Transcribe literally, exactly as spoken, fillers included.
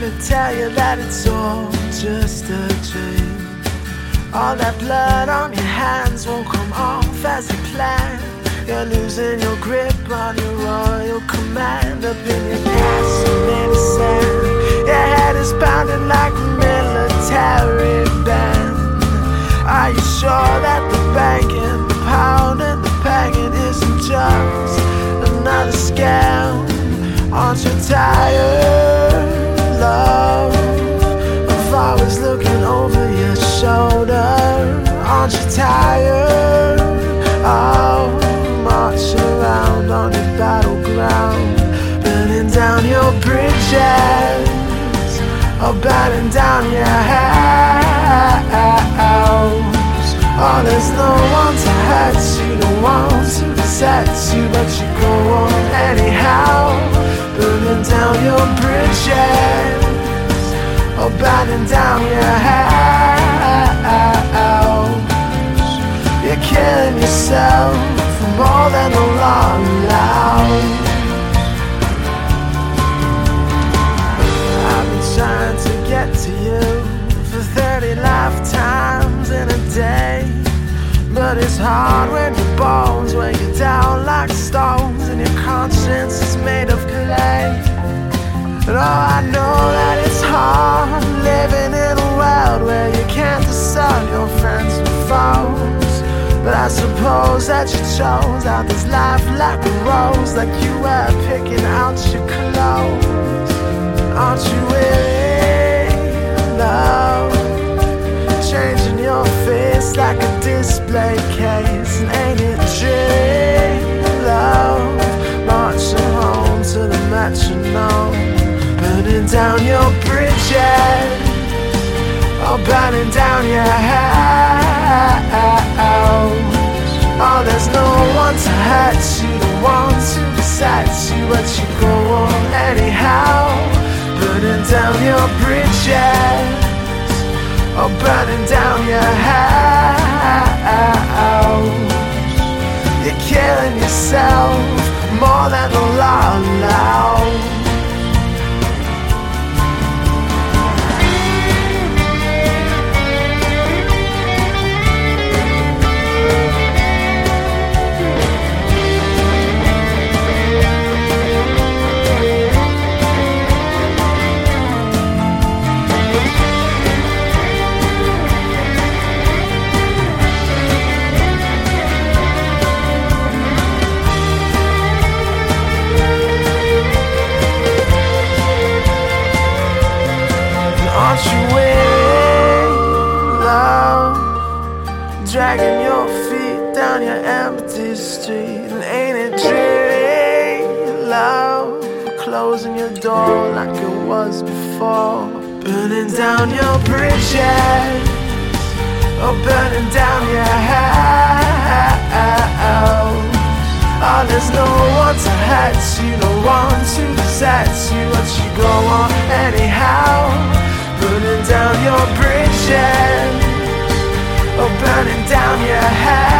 never tell you that it's all just a dream. All that blood on your hands won't come off as you planned. You're losing your grip on your royal command. Up in your castle made of sand, your head is pounding like a military band. Are you sure that the banking, the pound and the banging isn't just another scam? Aren't you tired, love, of always looking over your shoulder? Aren't you tired of marching around on your battleground, burning down your bridges, or burning down your house? Oh, there's no one to hurt you, no one to upset you, but you go on anyhow, burning down your bridges, or burning down your house. You're killing yourself for more than the law allows. I've been trying to get to you for thirty lifetimes in a day, but it's hard when your bones weigh you down like stones and your conscience is made of clay. But oh, I know that it's hard living in a world where you can't discern your friends and foes. But I suppose that you chose out this life like a rose, like you were picking out your clothes. Aren't you willing, love, changing your face like a display case? And ain't it true, love, marching home to the metronome, burning down your bridges, or burning down your house? Oh, there's no one to hurt you, no one to upset you, but you go on anyhow, burning down your bridges, or burning down your house. You're killing yourself more than the law allows. Aren't you willing, love, dragging your feet down your empty street? And ain't it dreary, love, closing your door like it was before, burning down your bridges, or burning down your house? Oh, there's no one to hurt you, no one to upset you, but you go on anyhow, burning down your bridges, or burning down your house.